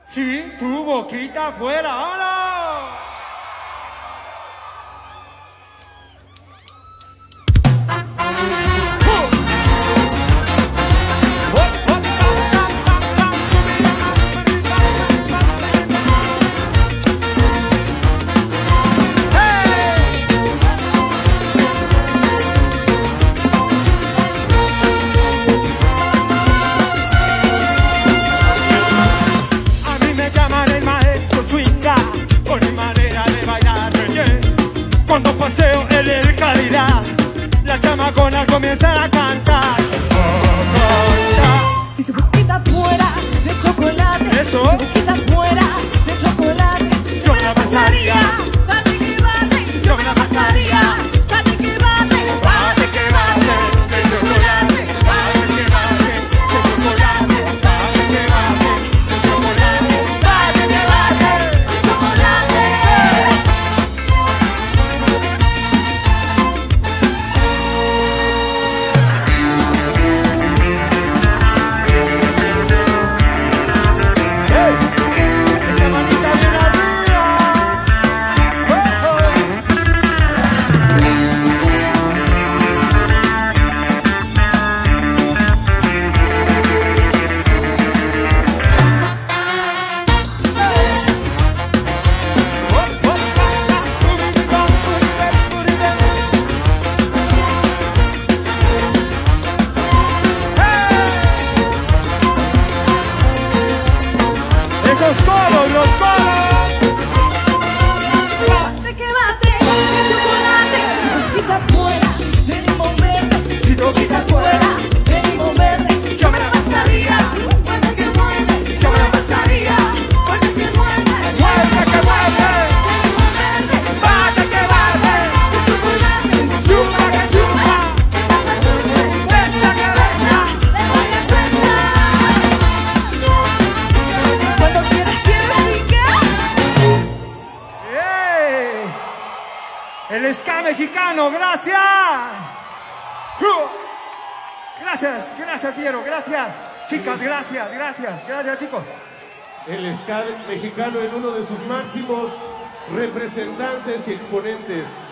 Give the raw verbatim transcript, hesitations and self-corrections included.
Sí, tu boquita afuera, ¡vámonos! Cuando paseo en el calidad, la chamacona comienza a cantar. Si tu boquita fuera de chocolate, ¿eso? Si tu boquita fuera de chocolate, yo me la pasaría, bate que bate, yo me la pasaría, bate que bate, bate que bate, de chocolate, bate que bate, de chocolate, bate que bate, de chocolate, bate que bate, de chocolate. ¡Los colos, los colos! Bate que bate, de chocolate, si tu boquita fuera de limón verde, si tu boquita fuera de limón verde, yo me la pasaría, muerde que muerde, yo me la pasaría, muerde que muerde, ¡Muerde que muerde! de limón verde, ¡Bate que bate! de chocolate, ¡Chupa que chupa! ¡Besa que besa! ¡Le doy la presa! Cuando quieras, quieres y qué. ¡Ey! El ska mexicano, gracias. Uh. Gracias, gracias Piero, gracias. Chicas, gracias, gracias, gracias chicos. El ska mexicano en uno de sus máximos representantes y exponentes.